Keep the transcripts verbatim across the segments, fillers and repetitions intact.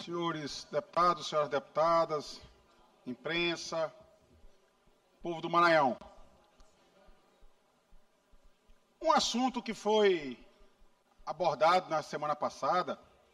senhores deputados, senhoras deputadas, imprensa, povo do Maranhão. Um assunto que foi abordado na semana passada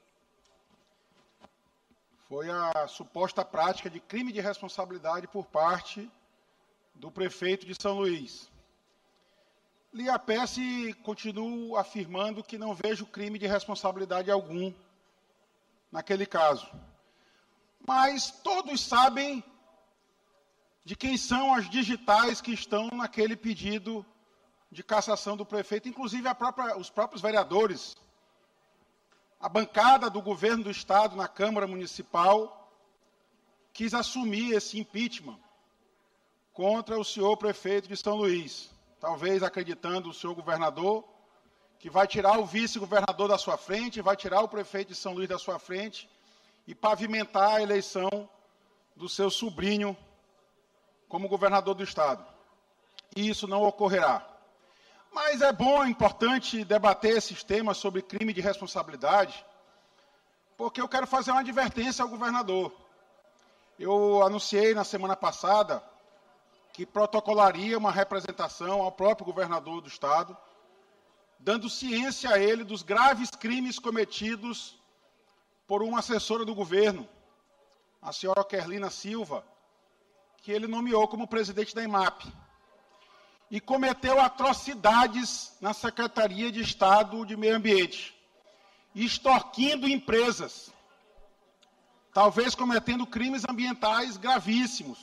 foi a suposta prática de crime de responsabilidade por parte do prefeito de São Luís. Li a peça e continuo afirmando que não vejo crime de responsabilidade algum naquele caso. Mas todos sabem de quem são as digitais que estão naquele pedido de cassação do prefeito, inclusive a própria, os próprios vereadores. A bancada do governo do Estado na Câmara Municipal quis assumir esse impeachment contra o senhor prefeito de São Luís, talvez acreditando o senhor governador, que vai tirar o vice-governador da sua frente, vai tirar o prefeito de São Luís da sua frente e pavimentar a eleição do seu sobrinho como governador do Estado. E isso não ocorrerá. Mas é bom, é importante debater esses temas sobre crime de responsabilidade, porque eu quero fazer uma advertência ao governador. Eu anunciei na semana passada que protocolaria uma representação ao próprio governador do Estado, dando ciência a ele dos graves crimes cometidos por uma assessora do governo, a senhora Kerlina Silva, que ele nomeou como presidente da IMAP, e cometeu atrocidades na Secretaria de Estado de Meio Ambiente, extorquindo empresas, talvez cometendo crimes ambientais gravíssimos,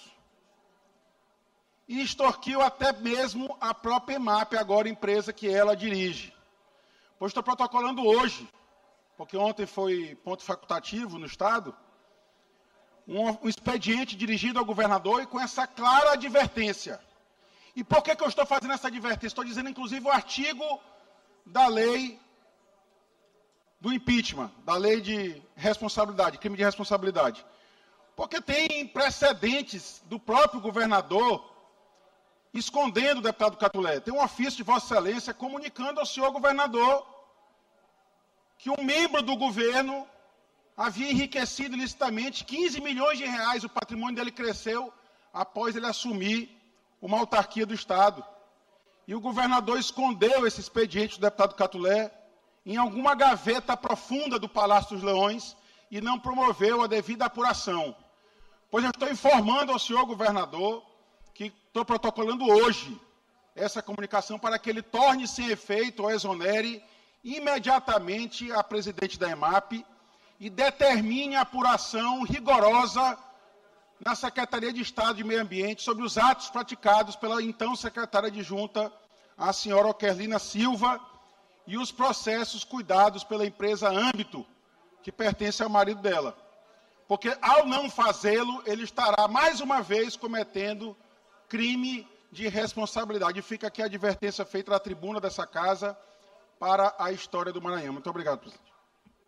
e extorquiu até mesmo a própria IMAP, agora empresa que ela dirige. Pois estou protocolando hoje, porque ontem foi ponto facultativo no Estado, um, um expediente dirigido ao governador e com essa clara advertência. E por que que eu estou fazendo essa advertência? Estou dizendo, inclusive, o artigo da lei do impeachment, da lei de responsabilidade, crime de responsabilidade. Porque tem precedentes do próprio governador escondendo o deputado Catulé. Tem um ofício de Vossa Excelência comunicando ao senhor governador que um membro do governo havia enriquecido ilicitamente quinze milhões de reais, o patrimônio dele cresceu após ele assumir uma autarquia do Estado. E o governador escondeu esse expediente do deputado Catulé em alguma gaveta profunda do Palácio dos Leões e não promoveu a devida apuração. Pois eu estou informando ao senhor governador que estou protocolando hoje essa comunicação para que ele torne sem efeito ou exonere imediatamente a presidente da IMAP e determine a apuração rigorosa na Secretaria de Estado de Meio Ambiente sobre os atos praticados pela então secretária adjunta, a senhora Kerlina Silva, e os processos cuidados pela empresa Âmbito, que pertence ao marido dela. Porque, ao não fazê-lo, ele estará, mais uma vez, cometendo crime de responsabilidade. E fica aqui a advertência feita na tribuna dessa casa para a história do Maranhão. Muito obrigado, presidente.